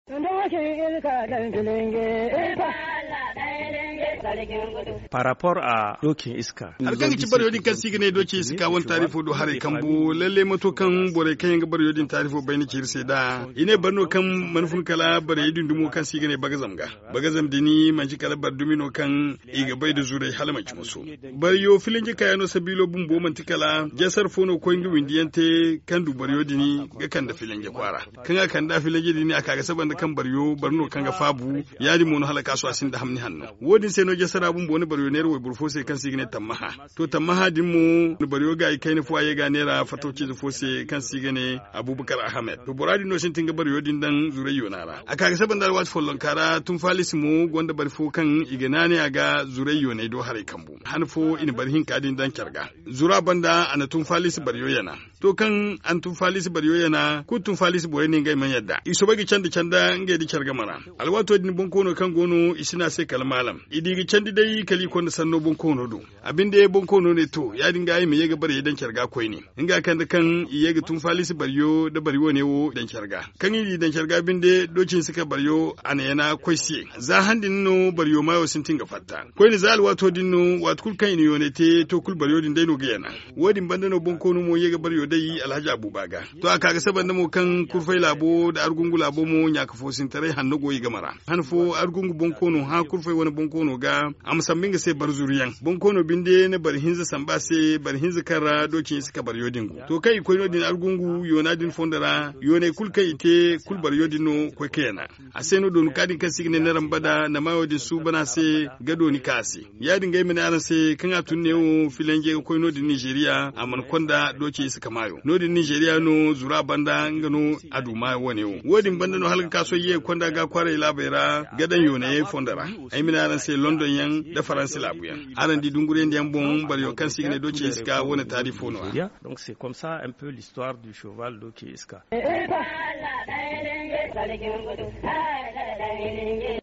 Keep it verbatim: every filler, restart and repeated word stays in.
Par rapport à dokin iska. Har kan ci bari yodin kan sigine doki iska won tarifo do hare kan bu lalle mato kan bore kan ga bari yodin tarifo bayni ci irse da ine barno kan manfun kala bari yodin dumo kan sigine bagazam ga bagazam dini manci kala bar dumino kan iga bay da zure halama ci muso bari yo filin ji kayano sabilo bumbo manti kala jasar fono ko ngi windiyante kan du bari yodini ga kan da filin ji kwara kan ga kan da filin ji dini aka ga saban da kan bari yo barno kan ga fabu yadi mono halaka so asin da hamni hanno wodin sai no jasara bumbo ne bari yo nero burfo sai kan sigine tamaha to tamaha dimmu no bari yo ga kai ne fo aye ga nera fatoci fo sai kan sigine Abubakar Ahmed to boradi no sin tinga bari yo din dan zure yo nara aka ga saban da wat follon kara tun falisimu gonda bari fo kan iganane aga zure yo ne do hare kambu hanfo in bari hin kadin dan kyarga zura banda ana tun falisi bari yo yana to kan an tun falisi bari yo yana ku tun falisi bore ne ngai man yadda iso bagi canda canda ngai di kyarga mara alwato din bonkono kan gono isina sai kalmalam idigi candi dai kali kon sanno bonkono do abinde bonkono ne to ya dinga yi me yega bari dan kyarga koi ne inga kan da kan yega tun falisi bari yo da bari yo ne wo dan kyarga kan yi dan kyarga binde docin suka bari yo ana yana koi sie za handin no bari yo mayo sin tinga fatta koi ne zal wato dinno wat kul kan ni yonete to kul bari yo din dai no gayana wodin banda no bonkono mo yega bari yo dai Alhaji Abubaga to aka ga saban da mo kan kurfai labo da argungu labo mo nya ka fosin tare hannu goyi gamara hanfo argungu bonkono ha kurfai wani bonkono ga amsan binga sai bar zuriyan bonkono binde ne bar hinza samba sai bar hinza kara dokin suka bar yodingu to kai ko yodin argungu yonadin fondara yone kul kai ite kul bar yodino ko kena aseno don kadin kan signe ne rambada na mayodin su bana sai gado ni kasi ya dinga yi mana sai kan atunne o filenge ko nodin Nigeria aman konda doki suka mayo nodin Nigeria no zura banda ngano aduma wone o wodin banda no halka kaso ye konda ga kware labera gadan yone fondara ay mina sai London yan da France labu yan aran di dungure ndiam bon bar yo kan signe doki suka wona tarifo no donc c'est comme ça un peu l'histoire du cheval doki iska.